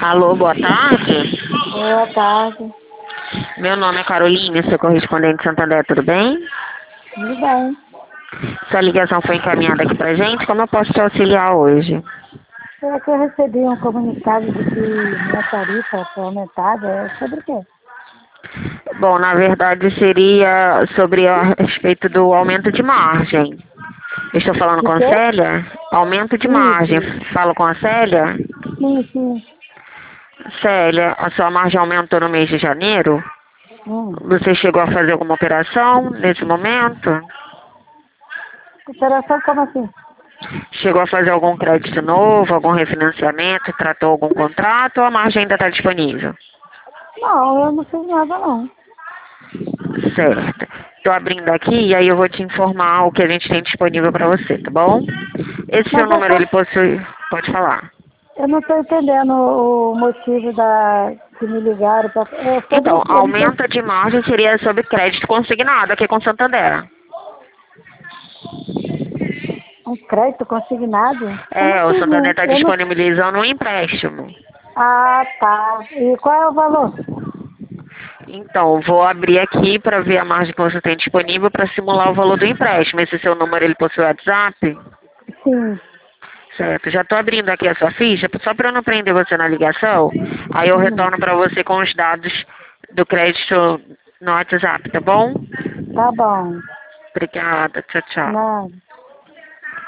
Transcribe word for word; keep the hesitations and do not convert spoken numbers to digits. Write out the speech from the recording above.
Alô, boa tarde. Boa tarde. Meu nome é Caroline, sou correspondente de Santander, tudo bem? Tudo bem? Sua ligação foi encaminhada aqui pra gente, como eu posso te auxiliar hoje? É que eu recebi um comunicado de que minha tarifa foi aumentada. É sobre o quê? Bom, na verdade seria sobre a respeito do aumento de margem. Eu estou falando De com a quê? Célia? Aumento de margem. Isso. Falo com a Célia? Sim, sim. Célia, a sua margem aumentou no mês de janeiro? Hum. Você chegou a fazer alguma operação nesse momento? Operação como assim? Chegou a fazer algum crédito novo, algum refinanciamento, tratou algum contrato ou a margem ainda está disponível? Não, eu não fiz nada não. Certo. Estou abrindo aqui e aí eu vou te informar o que a gente tem disponível para você, tá bom? Esse seu Mas eu, número, só, ele possui... Pode falar. eu não estou entendendo o motivo da que me ligaram. Pra, é sobre Então, o quê? Eu não tô, aumento de margem seria sobre crédito consignado aqui com Santander. um crédito consignado? Eu não É, o fiz Santander não. está Eu não... disponibilizando um empréstimo. Ah, tá. E qual é o valor? Então, vou abrir aqui para ver a margem que você tem disponível para simular o valor do empréstimo. Esse seu número, ele possui WhatsApp? Sim. Certo, já estou abrindo aqui a sua ficha, só para eu não prender você na ligação. Aí eu Hum. retorno para você com os dados do crédito no WhatsApp, tá bom? Tá bom. Obrigada, tchau, tchau. Não.